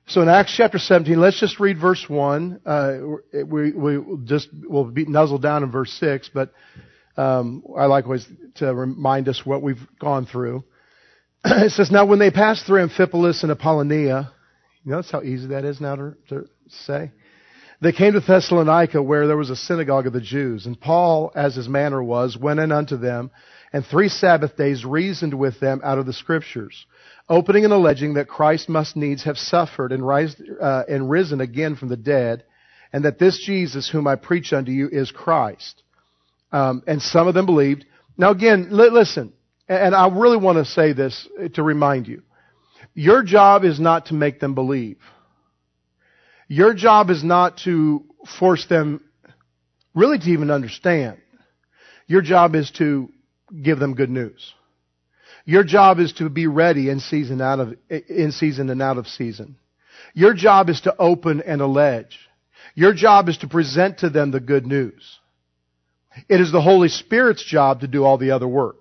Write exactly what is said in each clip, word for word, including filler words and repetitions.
So in Acts chapter seventeen, let's just read verse one. Uh, we, we will just, we'll be nuzzled down in verse six, but, um, I like always to remind us what we've gone through. It says, now when they passed through Amphipolis and Apollonia, you notice how easy that is now to, to say? They came to Thessalonica, where there was a synagogue of the Jews. And Paul, as his manner was, went in unto them, and three Sabbath days reasoned with them out of the Scriptures, opening and alleging that Christ must needs have suffered and, rise, uh, and risen again from the dead, and that this Jesus whom I preach unto you is Christ. Um, and some of them believed. Now again, li- listen, and I really want to say this to remind you. Your job is not to make them believe. Your job is not to force them really to even understand. Your job is to give them good news. Your job is to be ready in season out of in season and out of season. Your job is to open and allege. Your job is to present to them the good news. It is the Holy Spirit's job to do all the other work.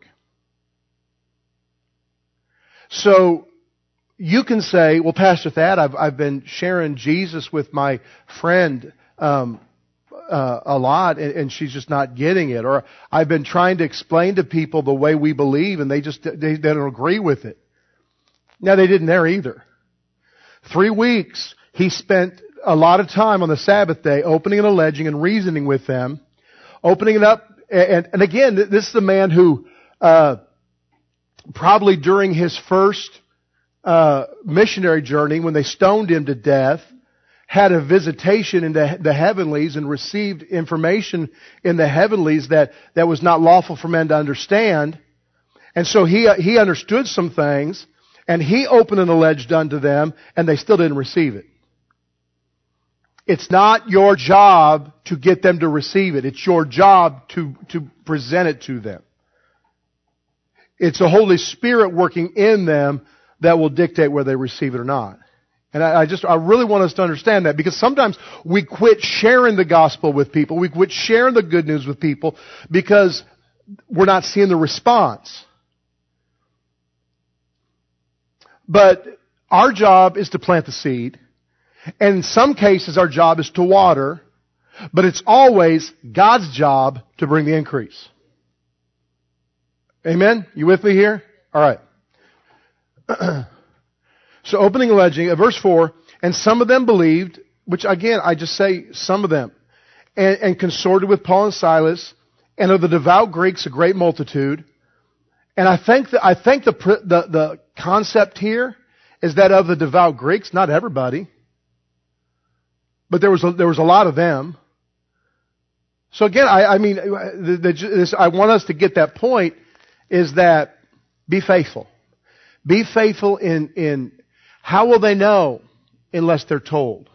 So you can say, well, Pastor Thad, I've, I've been sharing Jesus with my friend um, uh, a lot, and, and she's just not getting it. Or I've been trying to explain to people the way we believe, and they just they, they don't agree with it. Now, they didn't there either. Three weeks, he spent a lot of time on the Sabbath day opening and alleging and reasoning with them, opening it up. And, and again, this is a man who uh, probably during his first Uh, missionary journey, when they stoned him to death, had a visitation into the heavenlies and received information in the heavenlies that, that was not lawful for men to understand. And so he, he understood some things, and he opened and alleged unto them, and they still didn't receive it. It's not your job to get them to receive it. It's your job to, to present it to them. It's the Holy Spirit working in them that will dictate whether they receive it or not. And I, I just, I really want us to understand that, because sometimes we quit sharing the gospel with people. We quit sharing the good news with people because we're not seeing the response. But our job is to plant the seed. And in some cases, our job is to water. But it's always God's job to bring the increase. Amen? You with me here? All right. So opening and alleging, uh, verse four, and some of them believed, which again, I just say some of them, and, and consorted with Paul and Silas, and of the devout Greeks a great multitude. And I think that, I think the, the, the concept here is that of the devout Greeks, not everybody, but there was a, there was a lot of them. So again, I, I mean, the, the, this, I want us to get that point, is that be faithful. Be faithful in, in how will they know unless they're told?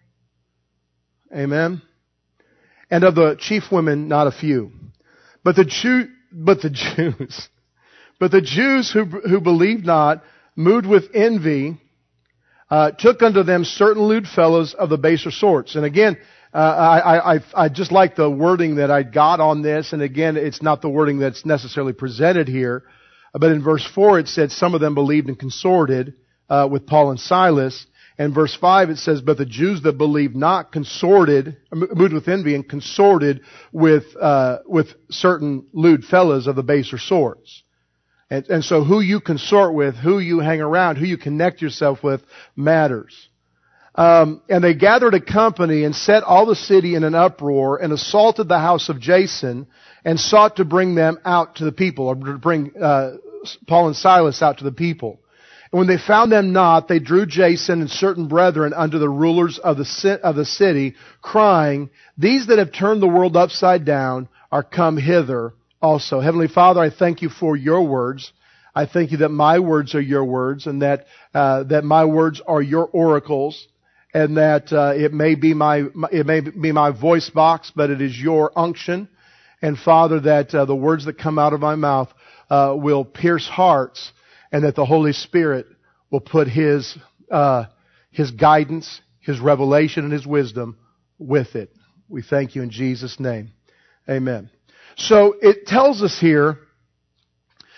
Amen. And of the chief women, not a few. But the Jew, but the Jews, but the Jews who, who believed not, moved with envy, uh, took unto them certain lewd fellows of the baser sorts. And again, uh, I, I, I just like the wording that I got on this. And again, it's not the wording that's necessarily presented here. But in verse four it said some of them believed and consorted uh, with Paul and Silas. And verse five it says, but the Jews that believed not consorted, moved with envy and consorted with uh, with certain lewd fellows of the baser sorts. And, and so who you consort with, who you hang around, who you connect yourself with matters. Um, and they gathered a company and set all the city in an uproar and assaulted the house of Jason and sought to bring them out to the people, or to bring uh, Paul and Silas out to the people. And when they found them not, they drew Jason and certain brethren unto the rulers of the of the city, crying, these that have turned the world upside down are come hither also. Heavenly Father, I thank you for your words. I thank you that my words are your words, and that uh, that my words are your oracles, and that uh, it may be my it may be my voice box, but it is your unction. And Father, that uh, the words that come out of my mouth uh, will pierce hearts, and that the Holy Spirit will put His uh, His guidance, His revelation, and His wisdom with it. We thank you in Jesus' name. Amen. So it tells us here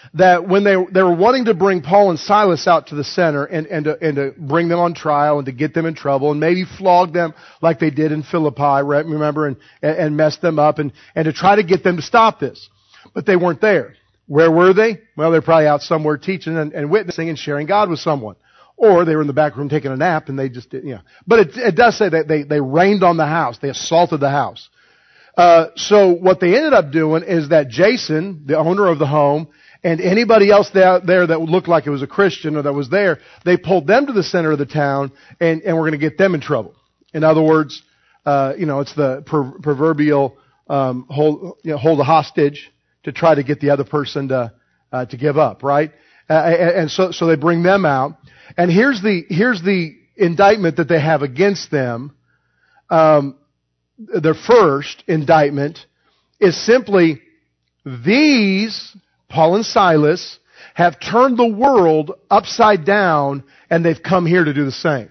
that when they, they were wanting to bring Paul and Silas out to the center and, and, to, and to bring them on trial and to get them in trouble and maybe flog them like they did in Philippi, remember, and, and mess them up and, and to try to get them to stop this. But they weren't there. Where were they? Well, they're probably out somewhere teaching and, and witnessing and sharing God with someone. Or they were in the back room taking a nap and they just did, you know. But it, it does say that they, they rained on the house. They assaulted the house. Uh, so what they ended up doing is that Jason, the owner of the home, and anybody else there, there that looked like it was a Christian or that was there, they pulled them to the center of the town and, and we're going to get them in trouble. In other words, uh, you know, it's the per, proverbial, um, hold, you know, hold a hostage to try to get the other person to, uh, to give up, right? Uh, and so, so they bring them out. And here's the, here's the indictment that they have against them. Um, their first indictment is simply, these, Paul and Silas, have turned the world upside down and they've come here to do the same.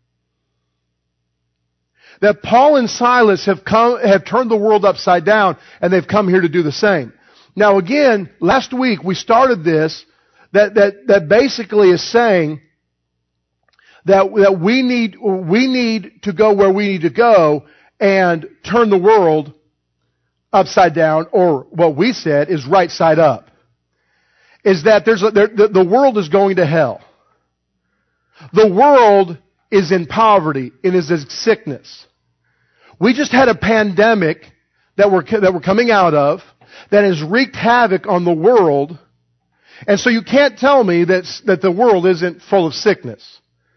That Paul and Silas have come, have turned the world upside down and they've come here to do the same. Now again, last week we started this, that, that, that basically is saying that, that we need, we need to go where we need to go and turn the world upside down, or what we said is right side up. Is that there's a, there, the, the world is going to hell. The world is in poverty. It is in sickness. We just had a pandemic that we're, that we're coming out of that has wreaked havoc on the world. And so you can't tell me that, that the world isn't full of sickness.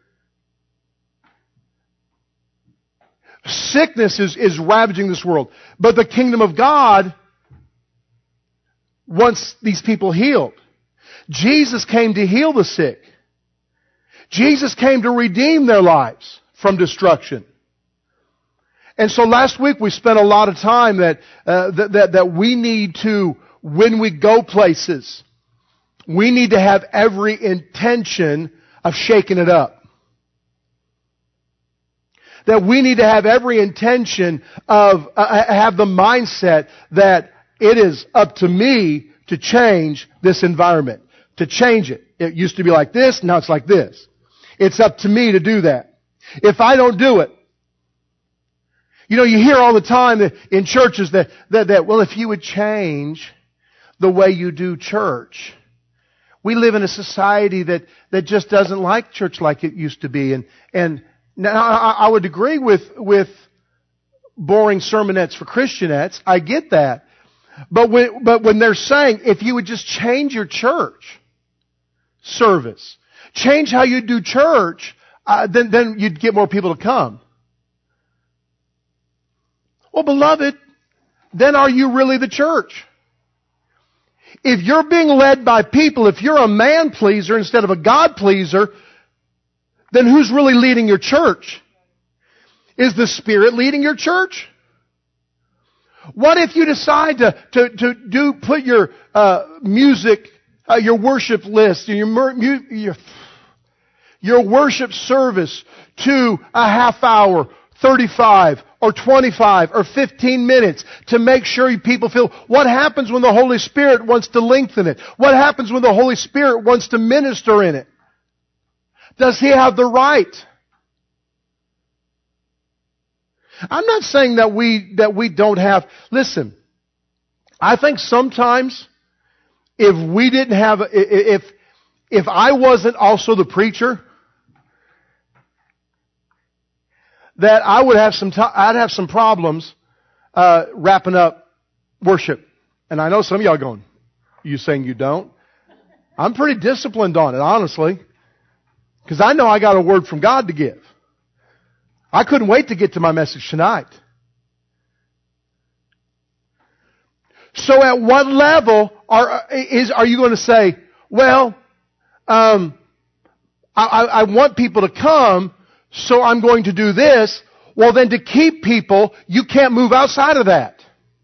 Sickness is, is ravaging this world. But the kingdom of God wants these people healed. Jesus came to heal the sick. Jesus came to redeem their lives from destruction. And so last week we spent a lot of time that, uh, that, that, that we need to, when we go places, we need to have every intention of shaking it up. That we need to have every intention of, uh, have the mindset that it is up to me to change this environment. To change it. It used to be like this, now it's like this. It's up to me to do that. If I don't do it, you know, you hear all the time that in churches that, that, that, well, if you would change the way you do church. We live in a society that, that just doesn't like church like it used to be. And, and now I, I would agree with, with boring sermonettes for Christianettes. I get that. But when, but when they're saying, if you would just change your church service, change how you do church, uh, then, then you'd get more people to come. Well, beloved, then are you really the church? If you're being led by people, if you're a man pleaser instead of a God pleaser, then who's really leading your church? Is the Spirit leading your church? What if you decide to, to, to do, put your, uh, music, uh, your worship list, your, your, your worship service to a half hour, thirty-five or twenty-five or fifteen minutes to make sure people feel, what happens when the Holy Spirit wants to lengthen it? What happens when the Holy Spirit wants to minister in it? Does He have the right? I'm not saying that we, that we don't have, listen, I think sometimes if we didn't have, if, if I wasn't also the preacher, that I would have some, t- I'd have some problems, uh, wrapping up worship. And I know some of y'all are going, you saying you don't? I'm pretty disciplined on it, honestly. Because I know I got a word from God to give. I couldn't wait to get to my message tonight. So at what level are, is, are you going to say, well, um, I, I want people to come, so I'm going to do this. Well, then to keep people, you can't move outside of that.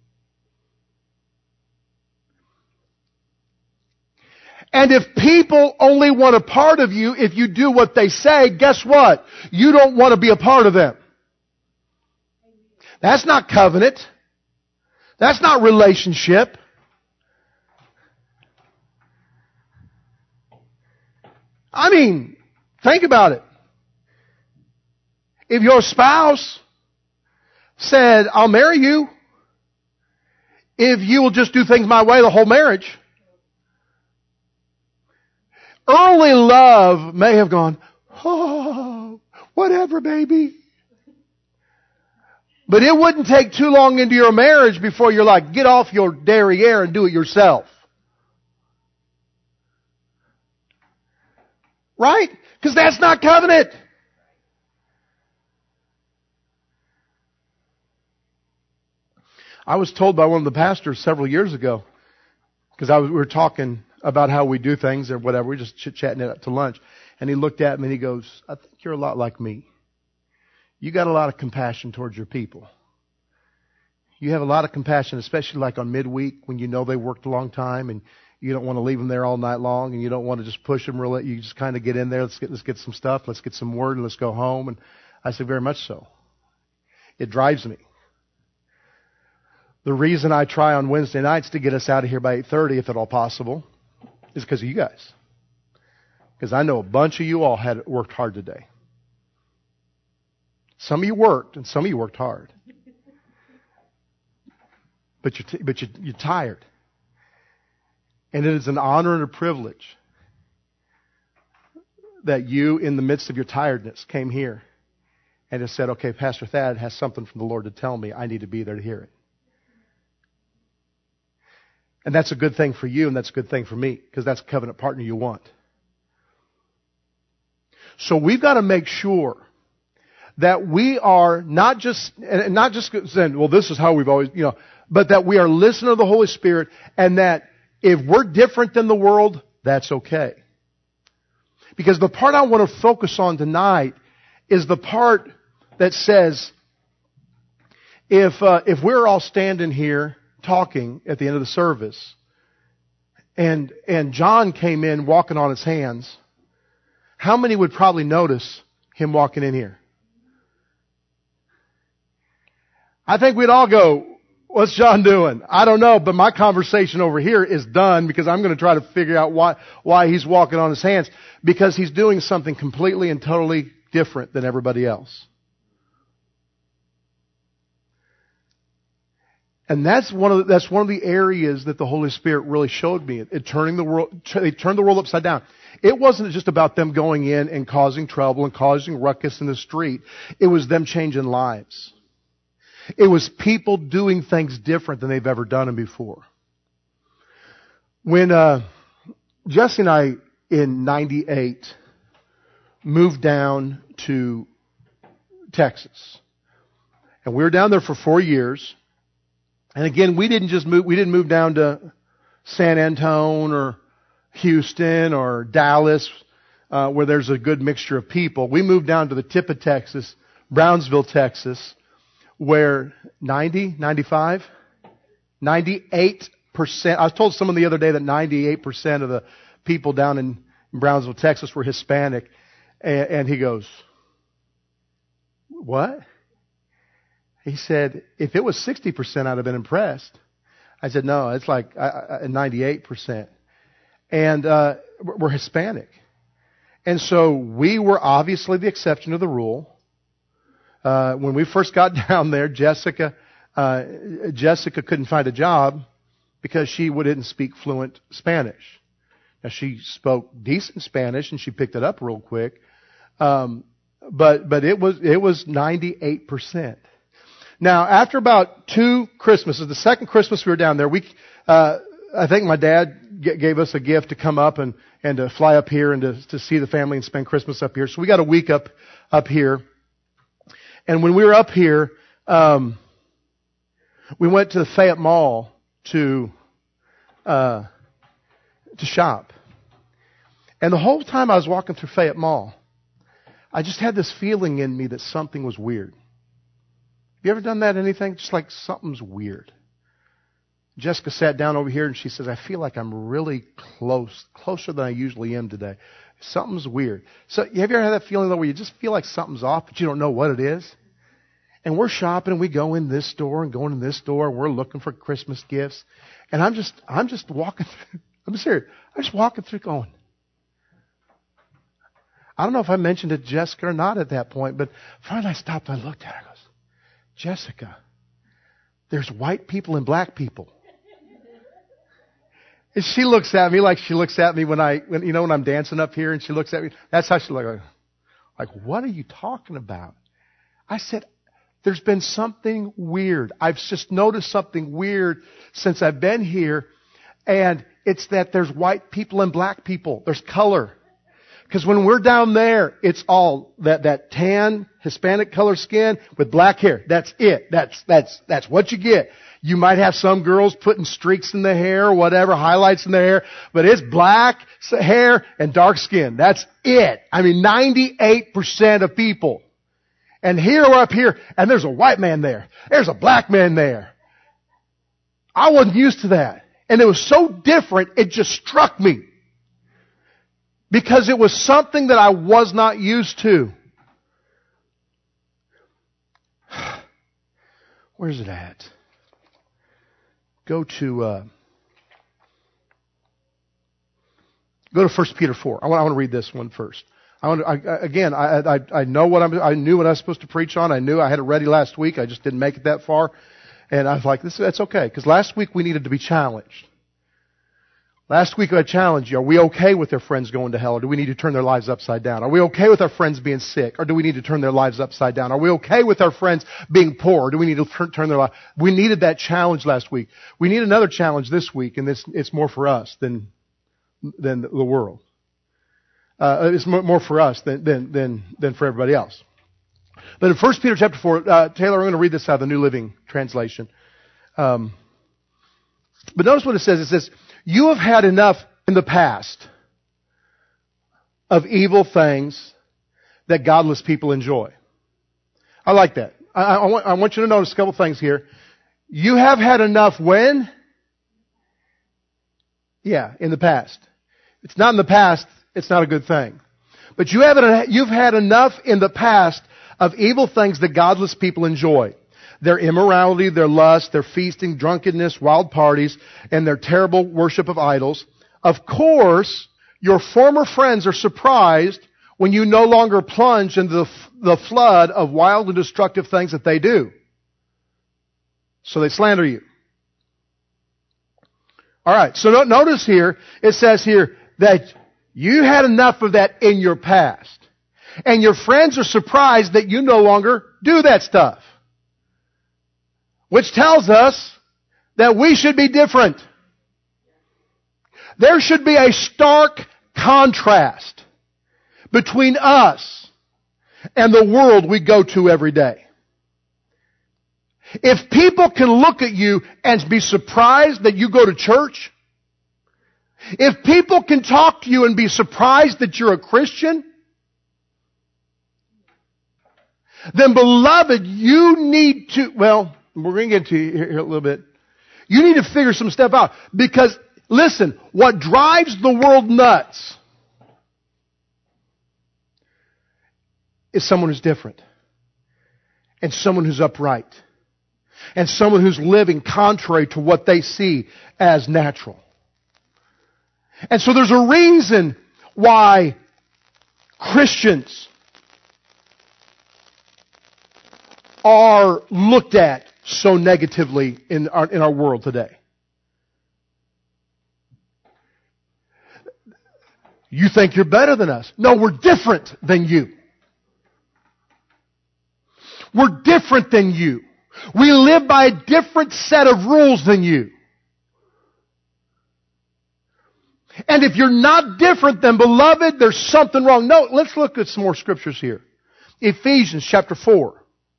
And if people only want a part of you if you do what they say, guess what? You don't want to be a part of them. That's not covenant. That's not relationship. I mean, think about it. If your spouse said, I'll marry you if you will just do things my way the whole marriage, early love may have gone, oh, whatever, baby. But it wouldn't take too long into your marriage before you're like, get off your derriere and do it yourself. Right? Because that's not covenant. I was told by one of the pastors several years ago, because I was, we were talking about how we do things or whatever. We were just chit-chatting it up to lunch. And he looked at me and he goes, I think you're a lot like me. You got a lot of compassion towards your people. You have a lot of compassion, especially like on midweek when you know they worked a long time and you don't want to leave them there all night long and you don't want to just push them real. You just kind of get in there. Let's get, let's get some stuff. Let's get some word and let's go home. And I said, very much so. It drives me. The reason I try on Wednesday nights to get us out of here by eight thirty, if at all possible, is because of you guys. Because I know a bunch of you all had worked hard today. Some of you worked, and some of you worked hard. But you're, t- but you're, you're tired. And it is an honor and a privilege that you, in the midst of your tiredness, came here and have said, okay, Pastor Thad has something from the Lord to tell me. I need to be there to hear it. And that's a good thing for you, and that's a good thing for me, because that's a covenant partner you want. So we've got to make sure that we are not just, and not just saying, well, this is how we've always, you know, but that we are listening to the Holy Spirit, and that if we're different than the world, that's okay. Because the part I want to focus on tonight is the part that says, if uh, if we're all standing here talking at the end of the service, and and John came in walking on his hands, how many would probably notice him walking in here? I think we'd all go, what's John doing? I don't know, but my conversation over here is done because I'm going to try to figure out why why he's walking on his hands. Because he's doing something completely and totally different than everybody else. And that's one of the, that's one of the areas that the Holy Spirit really showed me. It, it turning the world, they turned the world upside down. It wasn't just about them going in and causing trouble and causing ruckus in the street. It was them changing lives. It was people doing things different than they've ever done them before. When uh, Jesse and I, in ninety-eight, moved down to Texas, and we were down there for four years. And again, we didn't just move, we didn't move down to San Antonio or Houston or Dallas, uh, where there's a good mixture of people. We moved down to the tip of Texas, Brownsville, Texas, where ninety, ninety-five, ninety-eight percent, I was told someone the other day that ninety-eight percent of the people down in Brownsville, Texas were Hispanic. And, and he goes, what? He said, if it was sixty percent, I'd have been impressed. I said, no, it's like uh, ninety-eight percent. And uh, we're Hispanic. And so we were obviously the exception to the rule. Uh, when we first got down there, Jessica uh, Jessica couldn't find a job because she didn't speak fluent Spanish. Now, she spoke decent Spanish, and she picked it up real quick. Um, but but it was it was ninety-eight percent. Now, after about two Christmases, the second Christmas we were down there, we, uh, I think my dad g- gave us a gift to come up and, and to fly up here and to, to see the family and spend Christmas up here. So we got a week up, up here. And when we were up here, um, we went to the Fayette Mall to, uh, to shop. And the whole time I was walking through Fayette Mall, I just had this feeling in me that something was weird. Have you ever done that, anything? Just like something's weird. Jessica sat down over here and she says, I feel like I'm really close, closer than I usually am today. Something's weird. So have you ever had that feeling though where you just feel like something's off, but you don't know what it is? And we're shopping and we go in this store and going in this store and we're looking for Christmas gifts. And I'm just, I'm just walking through, I'm serious. I'm just walking through going, I don't know if I mentioned it to Jessica or not at that point, but finally I stopped and I looked at her. I goes, Jessica, there's white people and black people. And she looks at me like she looks at me when I, when, you know, when I'm dancing up here and she looks at me. That's how she looks. Like, what are you talking about? I said, there's been something weird. I've just noticed something weird since I've been here. And it's that there's white people and black people. There's color. Because when we're down there, it's all that, that tan, Hispanic color skin with black hair. That's it. That's, that's, that's what you get. You might have some girls putting streaks in the hair or whatever, highlights in their hair, but it's black hair and dark skin. That's it. I mean, ninety-eight percent of people. And here we're up here, and there's a white man there. There's a black man there. I wasn't used to that. And it was so different, it just struck me. Because it was something that I was not used to. Where's it at? Go to uh, go to First Peter four. I want, I want to read this one first. I want to, I, again, I, I I know what I'm. I knew what I was supposed to preach on. I knew I had it ready last week. I just didn't make it that far, and I was like, "This that's okay," because last week we needed to be challenged. Last week I challenged you. Are we okay with their friends going to hell, or do we need to turn their lives upside down? Are we okay with our friends being sick, or do we need to turn their lives upside down? Are we okay with our friends being poor, or do we need to turn, turn their lives? We needed that challenge last week. We need another challenge this week, and this it's more for us than than the world. Uh, it's more, more for us than than than than for everybody else. But in First Peter chapter four, uh, Taylor, I'm going to read this out of the New Living Translation. Um, but notice what it says. It says, you have had enough in the past of evil things that godless people enjoy. I like that. I, I, want, I want you to notice a couple things here. You have had enough when? Yeah, in the past. It's not in the past, it's not a good thing. But you have, you've had enough in the past of evil things that godless people enjoy. Their immorality, their lust, their feasting, drunkenness, wild parties, and their terrible worship of idols. Of course, your former friends are surprised when you no longer plunge into the, the flood of wild and destructive things that they do. So they slander you. Alright, so notice here, it says here that you had enough of that in your past. And your friends are surprised that you no longer do that stuff. Which tells us that we should be different. There should be a stark contrast between us and the world we go to every day. If people can look at you and be surprised that you go to church, if people can talk to you and be surprised that you're a Christian, then beloved, you need to, well, we're going to get to here, here a little bit. You need to figure some stuff out. Because, listen, what drives the world nuts is someone who's different. And someone who's upright. And someone who's living contrary to what they see as natural. And so there's a reason why Christians are looked at so negatively in our, in our world today. You think you're better than us. No, we're different than you. We're different than you. We live by a different set of rules than you. And if you're not different, then beloved, there's something wrong. No, let's look at some more scriptures here. Ephesians chapter four.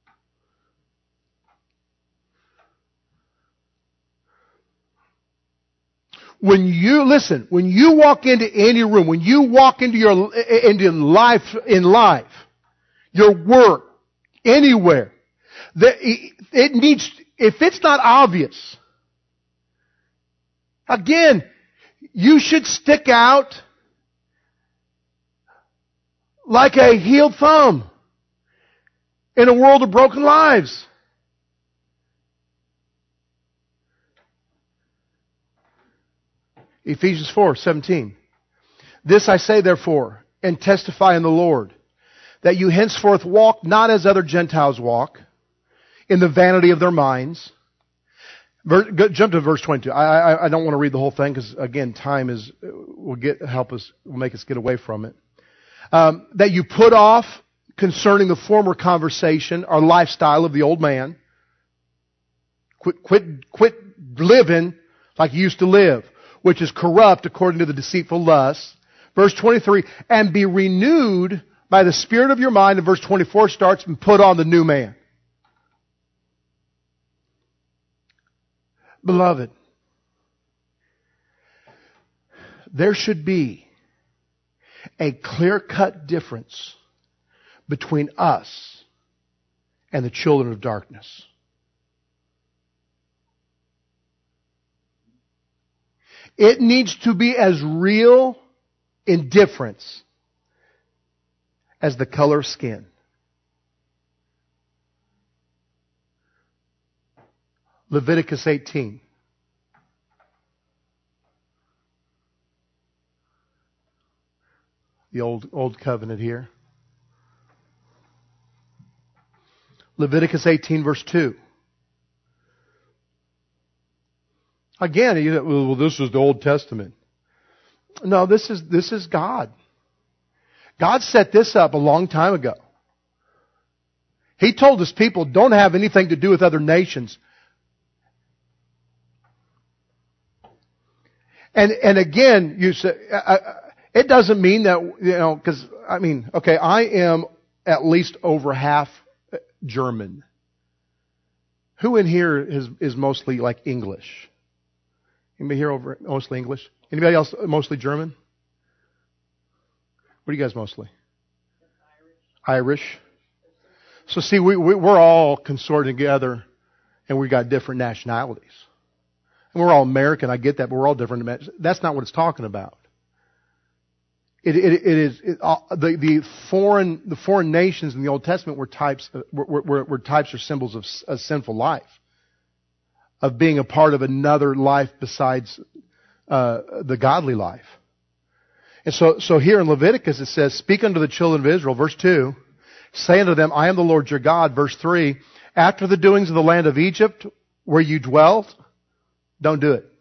When you, listen, when you walk into any room, when you walk into your, into life, in life, your work, anywhere, that it needs, if it's not obvious, again, you should stick out like a healed thumb in a world of broken lives. Ephesians four seventeen. This I say therefore, and testify in the Lord, that you henceforth walk not as other Gentiles walk, in the vanity of their minds. Ver, go, jump to verse twenty-two. I, I, I don't want to read the whole thing because, again, time is will get help us, will make us get away from it. Um, that you put off concerning the former conversation or lifestyle of the old man. Quit, quit, quit living like you used to live, which is corrupt according to the deceitful lusts. Verse twenty-three, and be renewed by the Spirit of your mind. And verse twenty-four starts, and put on the new man. Beloved, there should be a clear-cut difference between us and the children of darkness. It needs to be as real indifference as the color of skin. Leviticus eighteen. The old, old covenant here. Leviticus eighteen verse two. Again, you, well, this is the Old Testament. No, this is, this is God. God set this up a long time ago. He told His people, don't have anything to do with other nations. And, and again, you say, I, I, it doesn't mean that, you know, because, I mean, okay, I am at least over half German. Who in here is, is mostly like English? Anybody here over mostly English? Anybody else mostly German? What are you guys mostly? Irish. Irish. So see, we, we, we're all consorted together and we got different nationalities. And we're all American, I get that, but we're all different. That's not what it's talking about. It, it, it is it, uh, the the foreign the foreign nations in the Old Testament were types were, were, were types or symbols of a sinful life, of being a part of another life besides uh, the godly life. And so so here in Leviticus it says, "Speak unto the children of Israel," verse two, "say unto them, I am the Lord your God," verse three, "after the doings of the land of Egypt where you dwelt." Don't do it.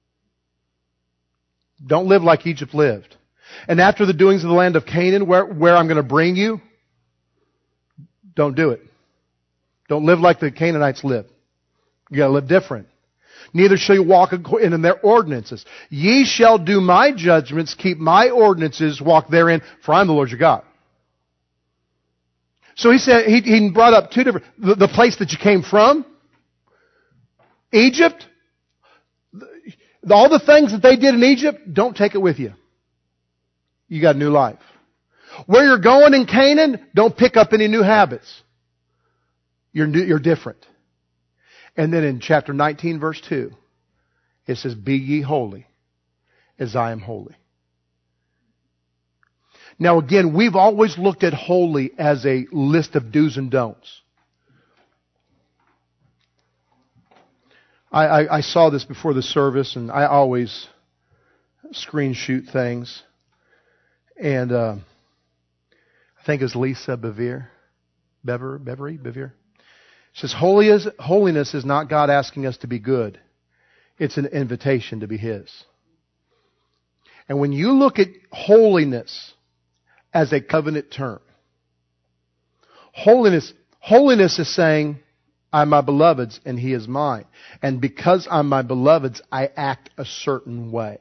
Don't live like Egypt lived. "And after the doings of the land of Canaan, where, where I'm going to bring you," don't do it. Don't live like the Canaanites lived. You got to live different. "Neither shall you walk in their ordinances. Ye shall do my judgments, keep my ordinances, walk therein, for I am the Lord your God." So he said, he, he brought up two different, the, the place that you came from, Egypt. All the things that they did in Egypt, don't take it with you. You got a new life. Where you're going in Canaan, don't pick up any new habits. You're new, you're different. And then in chapter nineteen, verse two, it says, "Be ye holy, as I am holy." Now again, we've always looked at holy as a list of do's and don'ts. I, I, I saw this before the service, and I always screen shoot things. And uh, I think it's Lisa Bevere, Bever, Bevery, Bevere. She says, Holy is, holiness is not God asking us to be good. It's an invitation to be His. And when you look at holiness as a covenant term, holiness, holiness is saying, I'm my beloved's and He is mine. And because I'm my beloved's, I act a certain way.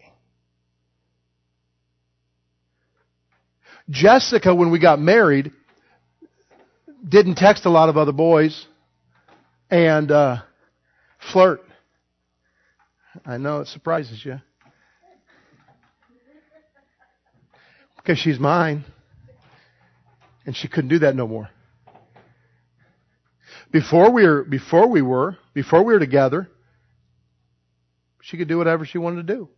Jessica, when we got married, didn't text a lot of other boys and uh, flirt. I know it surprises you. Because she's mine. And she couldn't do that no more. Before we were, before we were, before we were together, she could do whatever she wanted to do.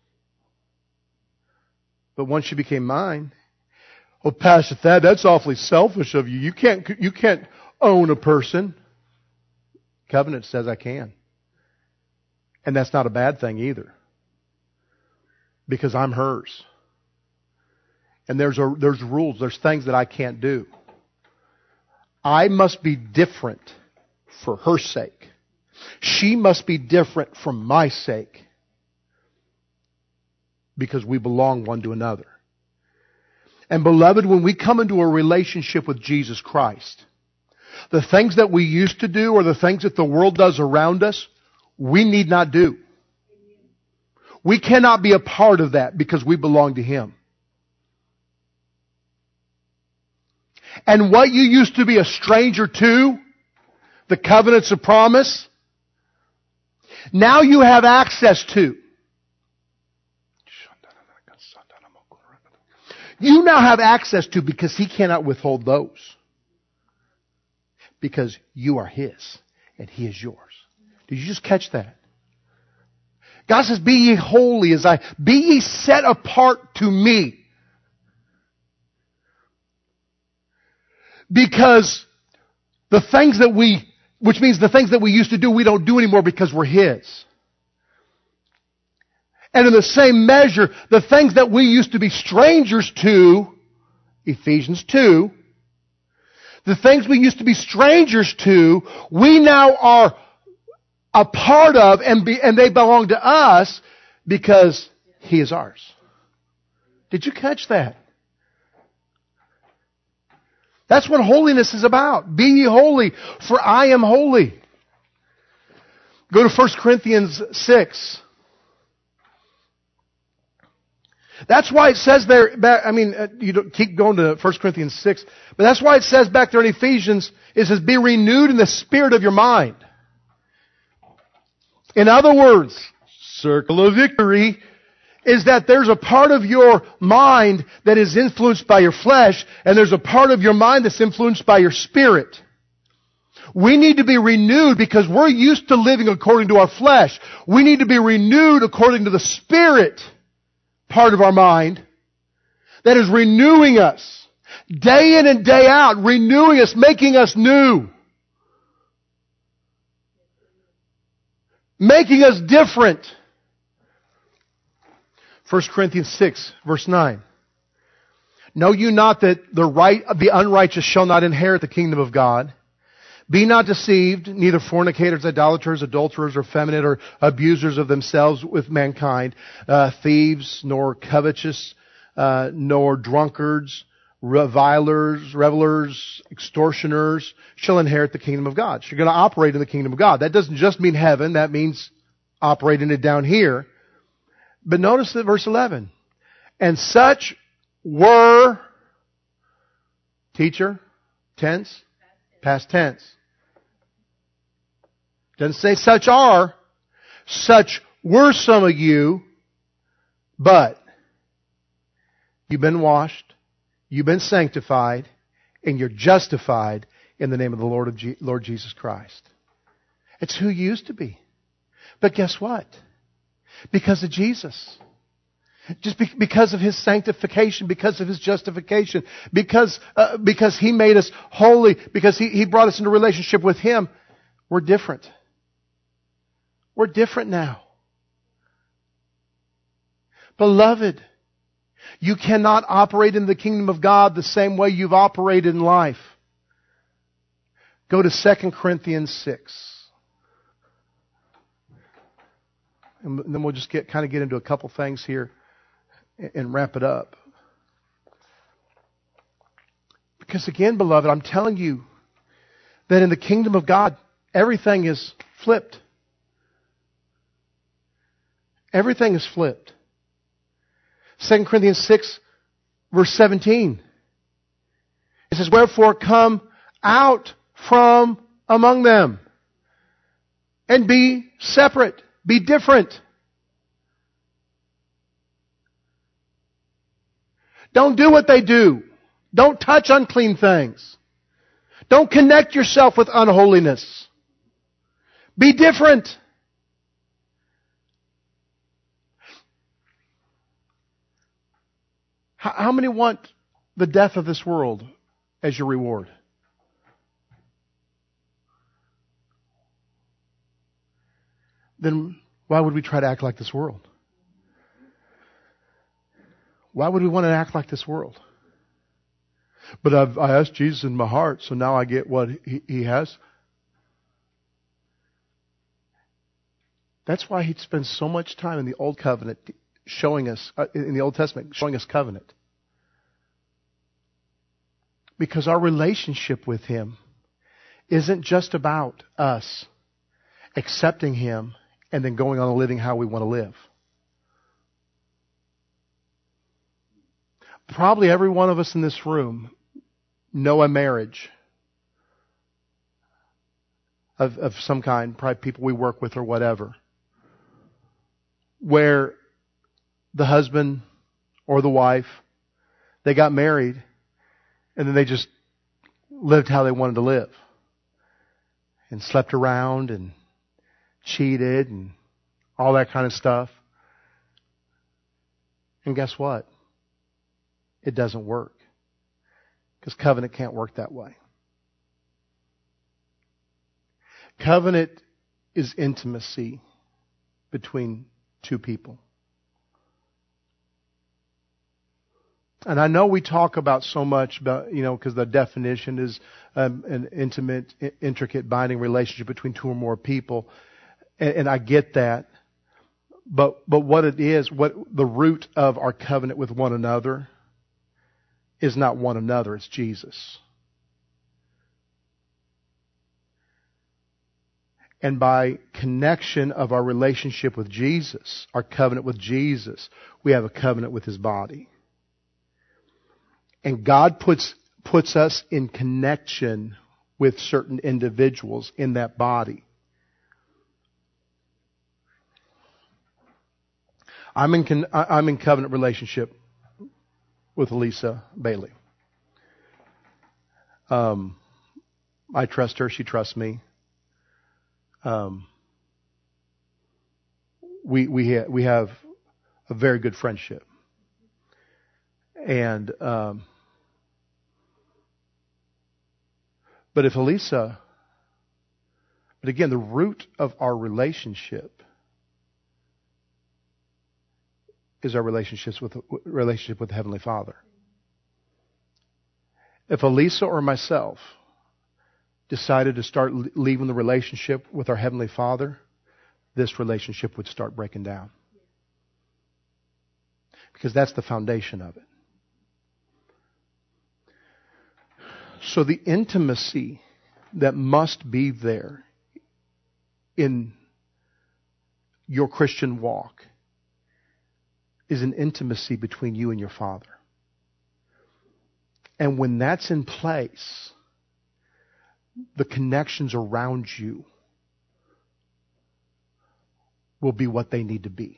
But once she became mine, "Oh, Pastor Thad, that's awfully selfish of you. You can't, you can't own a person." Covenant says I can. And that's not a bad thing either. Because I'm hers. And there's a, there's rules. There's things that I can't do. I must be different for her sake. She must be different for my sake. Because we belong one to another. And beloved, when we come into a relationship with Jesus Christ, the things that we used to do or the things that the world does around us, we need not do. We cannot be a part of that because we belong to Him. And what you used to be a stranger to, the covenants of promise, now you have access to. You now have access to because He cannot withhold those. Because you are His and He is yours. Did you just catch that? God says, be ye holy as I, be ye set apart to me. Because the things that we, which means the things that we used to do, we don't do anymore because we're His. And in the same measure, the things that we used to be strangers to, Ephesians two, the things we used to be strangers to, we now are a part of and, be, and they belong to us because He is ours. Did you catch that? That's what holiness is about. Be ye holy, for I am holy. Go to First Corinthians six. That's why it says there, I mean, you don't keep going to First Corinthians six, but that's why it says back there in Ephesians, it says, be renewed in the spirit of your mind. In other words, circle of victory is that there's a part of your mind that is influenced by your flesh, and there's a part of your mind that's influenced by your spirit. We need to be renewed because we're used to living according to our flesh. We need to be renewed according to the spirit part of our mind that is renewing us day in and day out, renewing us, making us new, making us different. First Corinthians six, verse nine. Know you not that the right the unrighteous shall not inherit the kingdom of God? Be not deceived, neither fornicators, idolaters, adulterers, or effeminate, or abusers of themselves with mankind, uh, thieves, nor covetous, uh, nor drunkards, revilers, revelers, extortioners shall inherit the kingdom of God. So you're going to operate in the kingdom of God. That doesn't just mean heaven. That means operating it down here. But notice that verse eleven. And such were, teacher, tense, past tense. Doesn't say such are. Such were some of you, but you've been washed, you've been sanctified, and you're justified in the name of the Lord of Je- Lord Jesus Christ. It's who you used to be. But guess what? Because of Jesus. Just be- because of His sanctification, because of His justification, because uh, because He made us holy, because he, he brought us into relationship with Him, we're different. We're different now. Beloved, you cannot operate in the kingdom of God the same way you've operated in life. Go to Second Corinthians six. And then we'll just get kind of get into a couple things here and wrap it up. Because again, beloved, I'm telling you that in the kingdom of God, everything is flipped. Everything is flipped. Second Corinthians six, verse seventeen. It says, wherefore come out from among them and be separate. Be different. Don't do what they do. Don't touch unclean things. Don't connect yourself with unholiness. Be different. How, how many want the death of this world as your reward? Then why would we try to act like this world? Why would we want to act like this world? But I've, I asked Jesus in my heart, so now I get what he, he has. That's why he spends so much time in the Old Covenant showing us, uh, in the Old Testament, showing us covenant. Because our relationship with Him isn't just about us accepting Him and then going on and living how we want to live. Probably every one of us in this room know a marriage of, of some kind, probably people we work with or whatever, where the husband or the wife, they got married and then they just lived how they wanted to live and slept around and cheated and all that kind of stuff. And guess what? It doesn't work. Because covenant can't work that way. Covenant is intimacy between two people. And I know we talk about so much about, you know, because the definition is um, an intimate, intricate, binding relationship between two or more people. And, and I get that. But, but what it is, what the root of our covenant with one another is not one another, it's Jesus. And by connection of our relationship with Jesus, our covenant with Jesus, we have a covenant with His body. And God puts, puts us in connection with certain individuals in that body. I'm in, con, I'm in covenant relationship with Elisa Bailey. Um, I trust her. She trusts me. Um, we we ha- we have a very good friendship, and um, but if Elisa, but again, the root of our relationship is our relationships with relationship with the Heavenly Father. If Elisa or myself decided to start leaving the relationship with our Heavenly Father, this relationship would start breaking down. Because that's the foundation of it. So the intimacy that must be there in your Christian walk is an intimacy between you and your Father. And when that's in place, the connections around you will be what they need to be.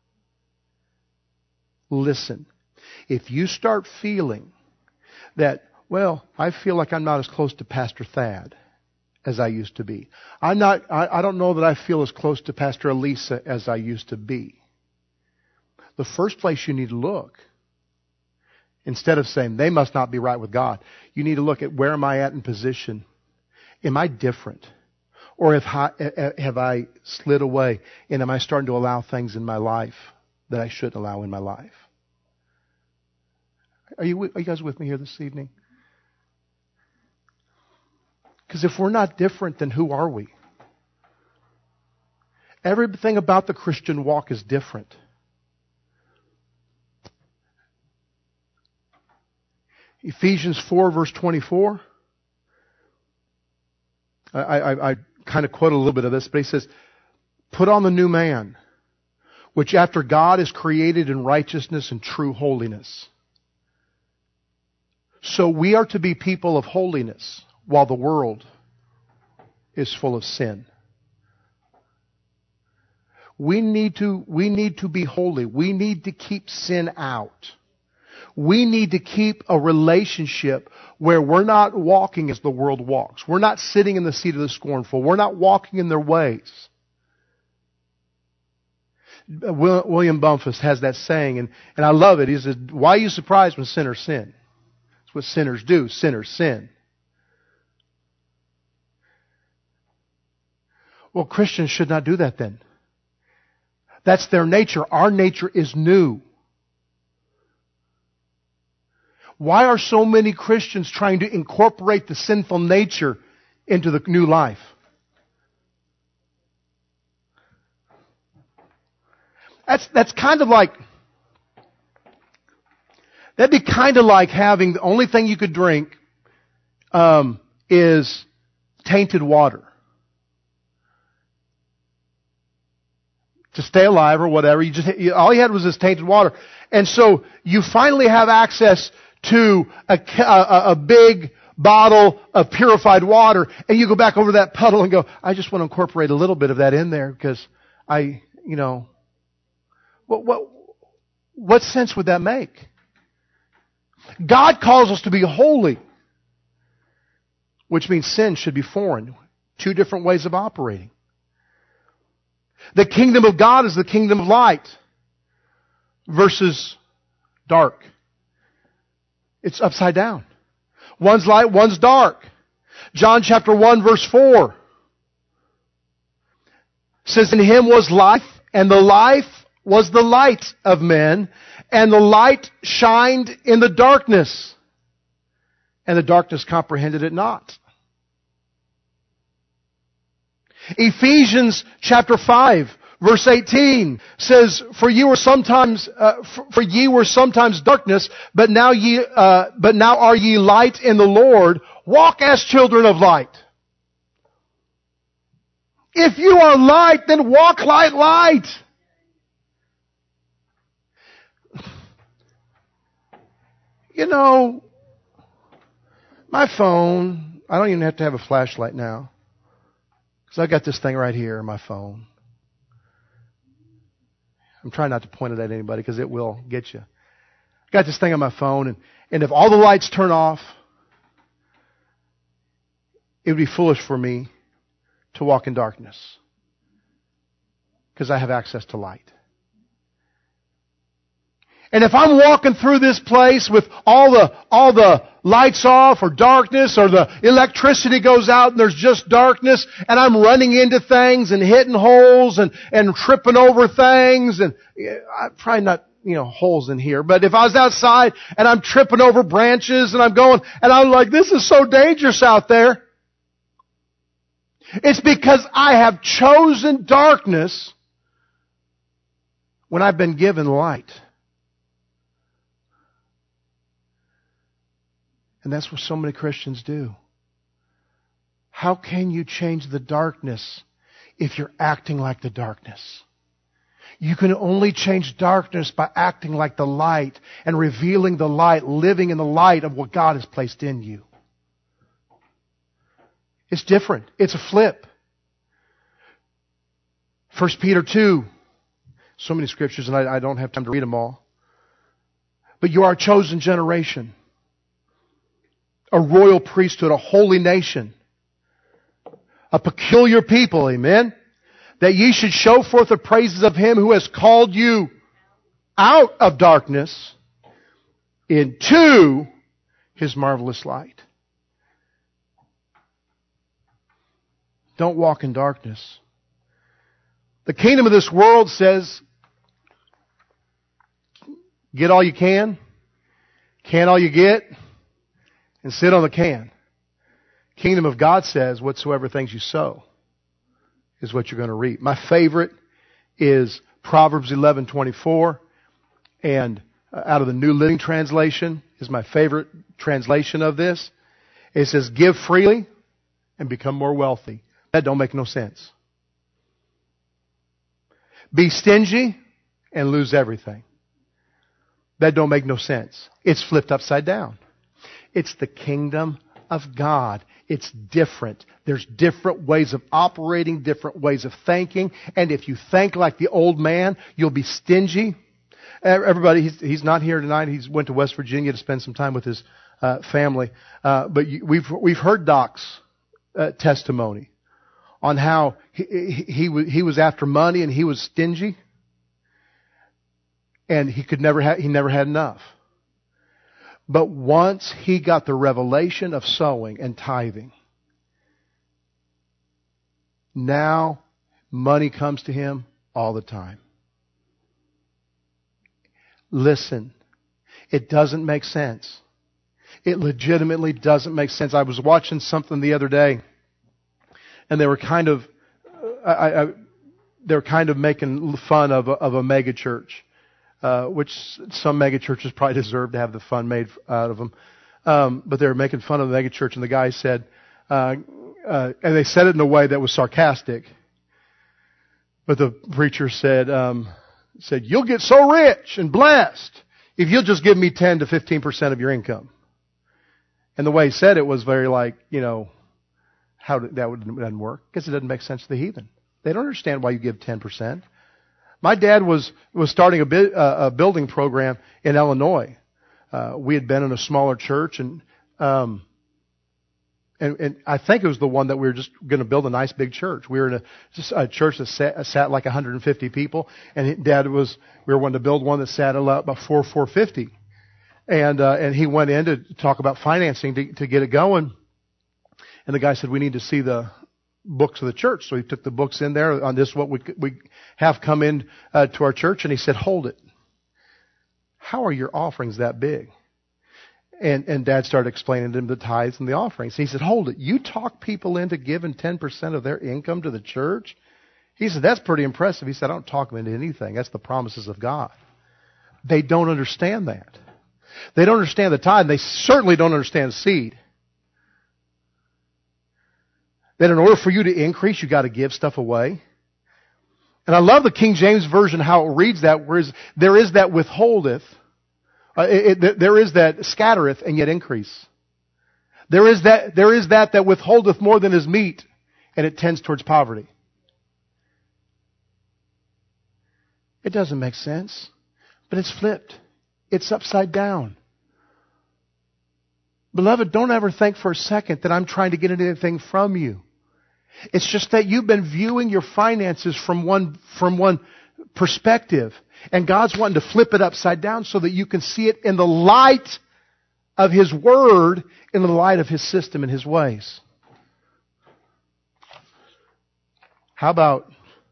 Listen, if you start feeling that, well, I feel like I'm not as close to Pastor Thad as I used to be. I'm not, I, I don't know that I feel as close to Pastor Elisa as I used to be. The first place you need to look, instead of saying they must not be right with God, you need to look at where am I at in position? Am I different? Or have I, have I slid away? And am I starting to allow things in my life that I shouldn't allow in my life? Are you, are you guys with me here this evening? Because if we're not different, then who are we? Everything about the Christian walk is different. Ephesians four, verse twenty-four. I, I, I kind of quote a little bit of this, but he says, put on the new man, which after God is created in righteousness and true holiness. So we are to be people of holiness while the world is full of sin. We need to, we need to be holy. We need to keep sin out. We need to keep a relationship where we're not walking as the world walks. We're not sitting in the seat of the scornful. We're not walking in their ways. William Bumpus has that saying, and, and I love it. He says, why are you surprised when sinners sin? It's what sinners do. Sinners sin. Well, Christians should not do that then. That's their nature. Our nature is new. Why are so many Christians trying to incorporate the sinful nature into the new life? That's, that's kind of like, that'd be kind of like having the only thing you could drink um, is tainted water. To stay alive or whatever, you just you, all you had was this tainted water. And so you finally have access to a, a, a big bottle of purified water, and you go back over that puddle and go, I just want to incorporate a little bit of that in there because I, you know, what, what, what sense would that make? God calls us to be holy, which means sin should be foreign. Two different ways of operating. The kingdom of God is the kingdom of light versus dark. It's upside down. One's light, one's dark. John chapter one verse four says, in him was life, and the life was the light of men, and the light shined in the darkness, and the darkness comprehended it not. Ephesians chapter five verse eighteen says, for ye were sometimes uh, for, for ye were sometimes darkness, but now ye uh, but now are ye light in the Lord. Walk as children of light. If you are light, then walk like light. You know, my phone, I don't even have to have a flashlight now. Because I got this thing right here on my phone. I'm trying not to point it at anybody because it will get you. I got this thing on my phone, and, and if all the lights turn off, it would be foolish for me to walk in darkness. Because I have access to light. And if I'm walking through this place with all the, all the lights off or darkness, or the electricity goes out and there's just darkness, and I'm running into things and hitting holes and, and tripping over things, and I probably not, you know, holes in here, but if I was outside and I'm tripping over branches and I'm going, and I'm like, this is so dangerous out there. It's because I have chosen darkness when I've been given light. And that's what so many Christians do. How can you change the darkness if you're acting like the darkness? You can only change darkness by acting like the light and revealing the light, living in the light of what God has placed in you. It's different. It's a flip. First Peter two. So many scriptures, and I, I don't have time to read them all. But you are a chosen generation, a royal priesthood, a holy nation, a peculiar people, amen, that ye should show forth the praises of Him who has called you out of darkness into His marvelous light. Don't walk in darkness. The kingdom of this world says, get all you can, can all you get, and sit on the can. Kingdom of God says, whatsoever things you sow is what you're going to reap. My favorite is Proverbs eleven twenty-four, and out of the New Living Translation is my favorite translation of this. It says, give freely and become more wealthy. That don't make no sense. Be stingy and lose everything. That don't make no sense. It's flipped upside down. It's the kingdom of God. It's different. There's different ways of operating, different ways of thinking. And if you think like the old man, you'll be stingy. Everybody, he's, he's not here tonight. He's went to West Virginia to spend some time with his uh, family. Uh, but you, we've we've heard Doc's uh, testimony on how he, he, he, he was after money and he was stingy. And he could never have, he never had enough. But once he got the revelation of sowing and tithing, now money comes to him all the time. Listen, it doesn't make sense. It legitimately doesn't make sense. I was watching something the other day, and they were kind of, I, I, they were kind of making fun of a, of a mega church, uh, which some mega churches probably deserve to have the fun made out of them. Um, but they were making fun of the mega church, and the guy said, uh, uh, and they said it in a way that was sarcastic. But the preacher said, um, said, "You'll get so rich and blessed if you'll just give me ten to fifteen percent of your income." And the way he said it was very like, you know, how did, that would, doesn't work, because it doesn't make sense to the heathen. They don't understand why you give ten percent. My dad was was starting a, bi- uh, a building program in Illinois. Uh, we had been in a smaller church, and um, and, and I think it was the one that we were just going to build a nice big church. We were in a, just a church that sat, sat like one hundred fifty people, and Dad was we were wanting to build one that sat about four four fifty. And uh, and he went in to talk about financing to, to get it going. And the guy said, "We need to see the books of the church." So he took the books in there on this, what we we have come in uh, to our church. And he said, "Hold it. How are your offerings that big?" And and Dad started explaining to him the tithes and the offerings. He said, "Hold it. You talk people into giving ten percent of their income to the church?" He said, "That's pretty impressive." He said, "I don't talk them into anything. That's the promises of God." They don't understand that. They don't understand the tithe, and they certainly don't understand the seed. That in order for you to increase, you got to give stuff away. And I love the King James Version, how it reads that, whereas there is that withholdeth, uh, it, it, there is that scattereth and yet increase. There is that, there is that that withholdeth more than is meet, and it tends towards poverty. It doesn't make sense, but it's flipped. It's upside down. Beloved, don't ever think for a second that I'm trying to get anything from you. It's just that you've been viewing your finances from one, from one perspective. And God's wanting to flip it upside down so that you can see it in the light of His Word, in the light of His system and His ways. How about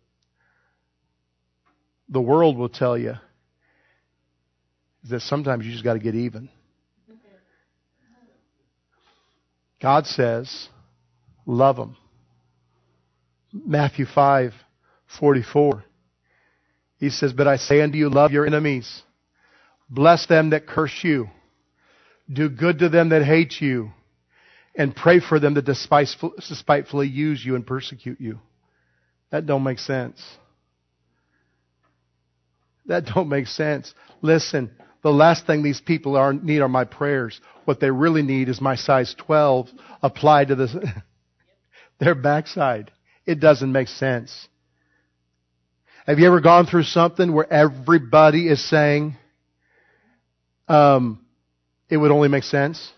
the world will tell you that sometimes you just got to get even. God says, love them. Matthew five forty-four. He says, "But I say unto you, love your enemies. Bless them that curse you. Do good to them that hate you. And pray for them that despitefully use you and persecute you." That don't make sense. That don't make sense. Listen, the last thing these people are, need are my prayers. What they really need is my size twelve applied to this, their backside. It doesn't make sense. Have you ever gone through something where everybody is saying, um, it would only make sense?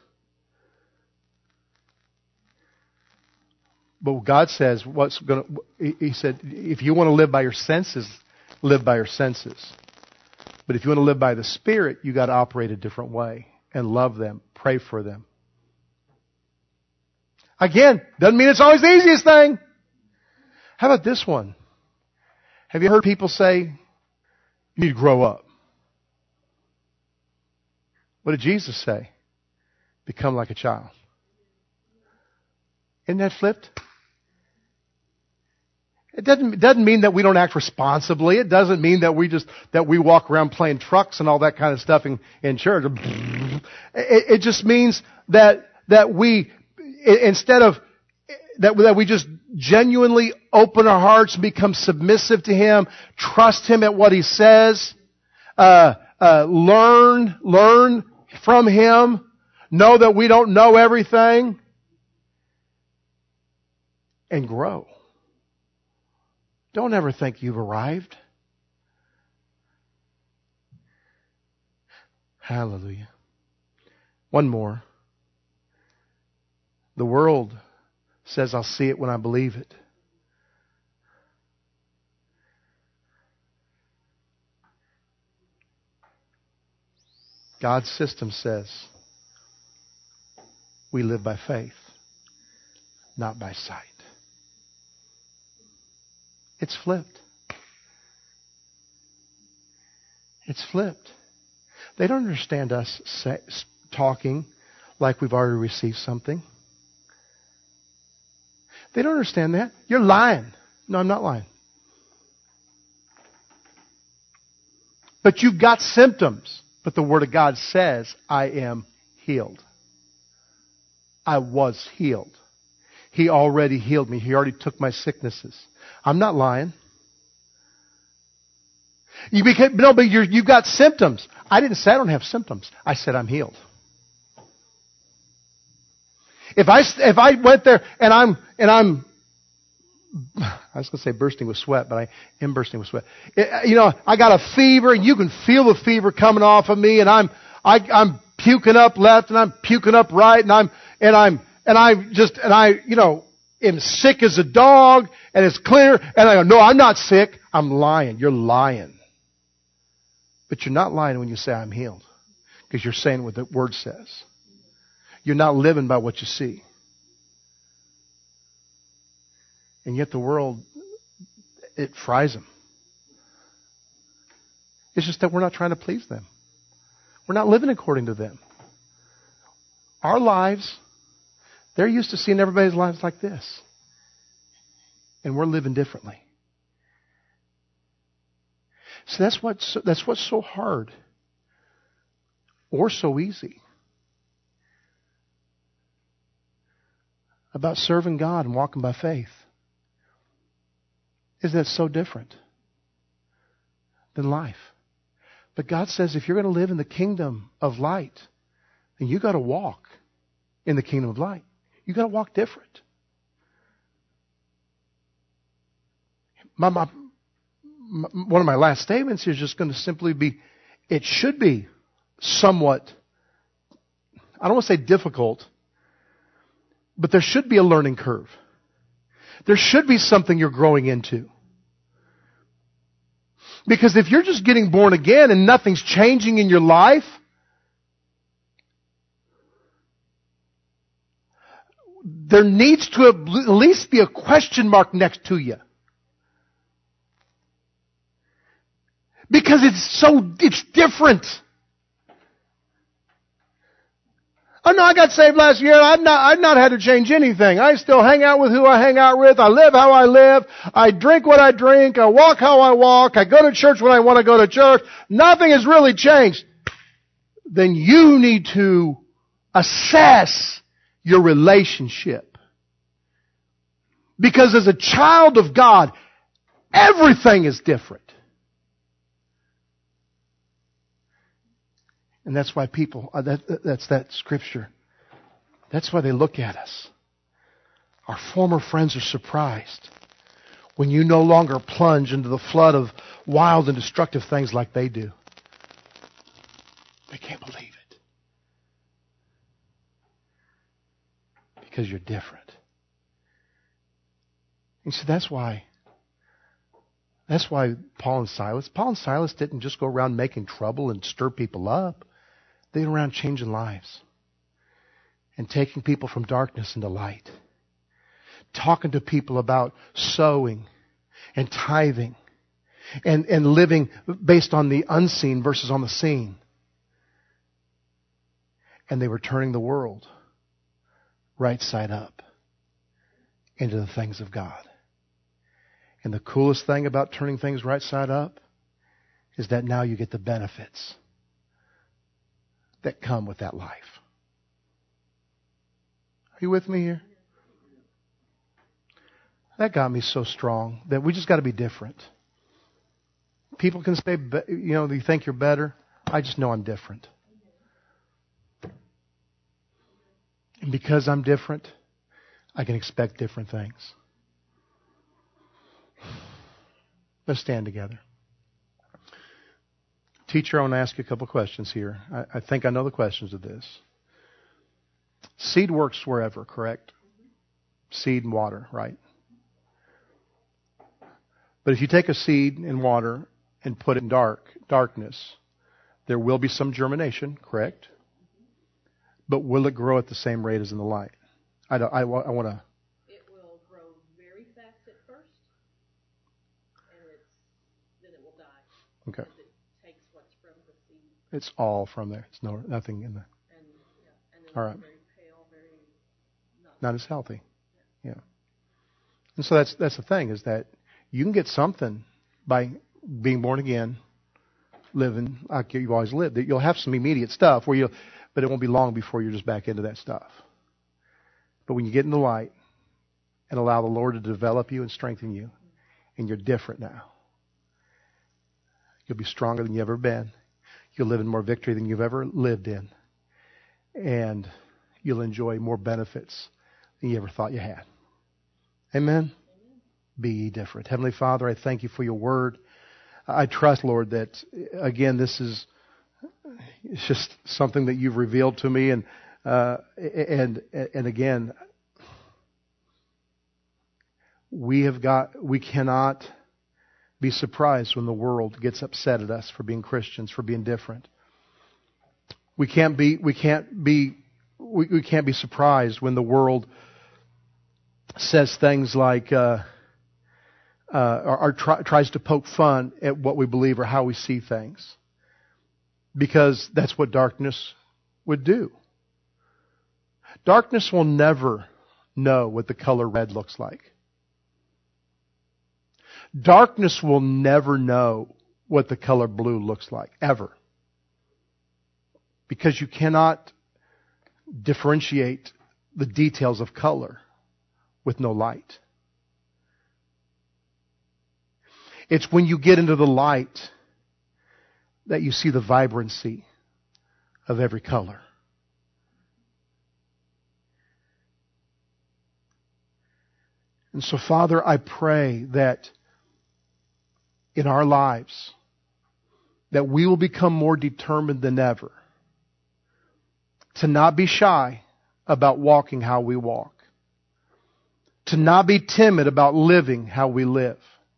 But God says, what's going to, He said, if you want to live by your senses, live by your senses. But if you want to live by the Spirit, you got to operate a different way and love them, pray for them. Again, doesn't mean it's always the easiest thing. How about this one? Have you heard people say, you need to grow up? What did Jesus say? Become like a child. Isn't that flipped? It doesn't, it doesn't mean that we don't act responsibly. It doesn't mean that we just, that we walk around playing trucks and all that kind of stuff in, in church. It, it just means that, that we, instead of, that, that we just genuinely open our hearts and become submissive to Him, trust Him at what He says, uh, uh, learn, learn from Him, know that we don't know everything, and grow. Don't ever think you've arrived. Hallelujah. One more. The world says, I'll see it when I believe it. God's system says, we live by faith, not by sight. It's flipped. It's flipped. They don't understand us say, talking like we've already received something. They don't understand that. You're lying. No, I'm not lying. But you've got symptoms. But the Word of God says, I am healed. I was healed. He already healed me. He already took my sicknesses. I'm not lying. You became, no, but you're, you've got symptoms. I didn't say I don't have symptoms. I said I'm healed. If I, if I went there and I'm, and I'm, I was going to say bursting with sweat, but I am bursting with sweat. It, you know, I got a fever and you can feel the fever coming off of me and I'm, I, I'm puking up left and I'm puking up right and I'm, and I'm, and I just, and I, you know, am sick as a dog and it's clear and I go, no, I'm not sick. I'm lying. You're lying. But you're not lying when you say I'm healed. Because you're saying what the Word says. You're not living by what you see. And yet the world, it fries them. It's just that we're not trying to please them. We're not living according to them. Our lives, they're used to seeing everybody's lives like this. And we're living differently. So that's what's, that's what's so hard or so easy about serving God and walking by faith. Is that it's so different than life. But God says if you're going to live in the kingdom of light, then you got to walk in the kingdom of light. You got to walk different. My, my, my, one of my last statements is just going to simply be, it should be somewhat, I don't want to say difficult, but there should be a learning curve. There should be something you're growing into. Because if you're just getting born again and nothing's changing in your life, there needs to at least be a question mark next to you. Because it's so, it's different. Oh no, I got saved last year. I've not, I've not had to change anything. I still hang out with who I hang out with. I live how I live. I drink what I drink. I walk how I walk. I go to church when I want to go to church. Nothing has really changed. Then you need to assess your relationship. Because as a child of God, everything is different. And that's why people, uh, that, that's that scripture. That's why they look at us. Our former friends are surprised when you no longer plunge into the flood of wild and destructive things like they do. They can't believe it. Because you're different. And so that's why, that's why Paul and Silas, Paul and Silas didn't just go around making trouble and stir people up. They went around changing lives and taking people from darkness into light. Talking to people about sowing and tithing and, and living based on the unseen versus on the seen. And they were turning the world right side up into the things of God. And the coolest thing about turning things right side up is that now you get the benefits that come with that life. Are you with me here? That got me so strong that we just got to be different. People can say, you know, you think you're better. I just know I'm different. And because I'm different, I can expect different things. Let's stand together. Teacher, I want to ask you a couple questions here. I, I think I know the questions of this. Seed works wherever, correct? Seed and water, right? But if you take a seed in water and put it in dark, darkness, there will be some germination, correct? But will it grow at the same rate as in the light? I, don't, I, I want to... It will grow very fast at first, and it's, then it will die. Okay. It takes what's from the seed. It's all from there. It's no nothing in there. And, yeah, and then All right. Very pale, very not, Not as healthy. Yeah. And so that's that's the thing, is that you can get something by being born again, living like you've always lived. You'll have some immediate stuff where you, but it won't be long before you're just back into that stuff. But when you get in the light and allow the Lord to develop you and strengthen you, and you're different now, you'll be stronger than you've ever been. You'll live in more victory than you've ever lived in. And you'll enjoy more benefits than you ever thought you had. Amen? Amen. Be ye different. Heavenly Father, I thank you for your word. I trust, Lord, that, again, this is it's just something that you've revealed to me. And, uh, and, and again, we have got, we cannot be surprised when the world gets upset at us for being Christians, for being different. We can't be, we can't be, we, we can't be surprised when the world says things like, uh, uh, or, or try, tries to poke fun at what we believe or how we see things. Because that's what darkness would do. Darkness will never know what the color red looks like. Darkness will never know what the color blue looks like, ever. Because you cannot differentiate the details of color with no light. It's when you get into the light that you see the vibrancy of every color. And so, Father, I pray that in our lives, that we will become more determined than ever to not be shy about walking how we walk, to not be timid about living how we live,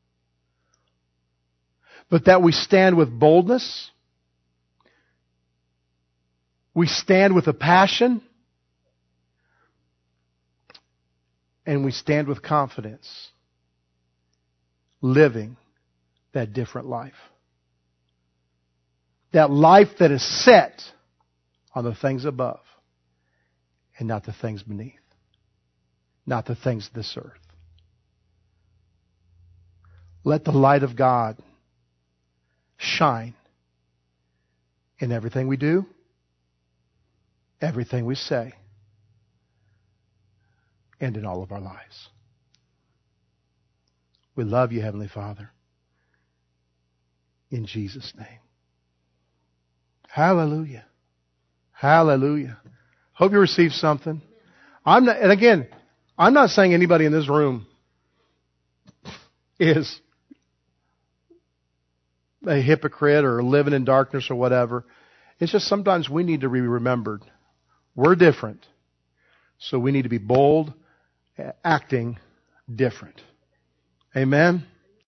but that we stand with boldness, we stand with a passion, and we stand with confidence, living that different life. That life that is set on the things above and not the things beneath. Not the things of this earth. Let the light of God shine in everything we do, everything we say, and in all of our lives. We love you, Heavenly Father. In Jesus' name. Hallelujah. Hallelujah. Hope you receive something. I'm not, and again, I'm not saying anybody in this room is a hypocrite or living in darkness or whatever. It's just sometimes we need to be remembered. We're different. So we need to be bold, acting different. Amen.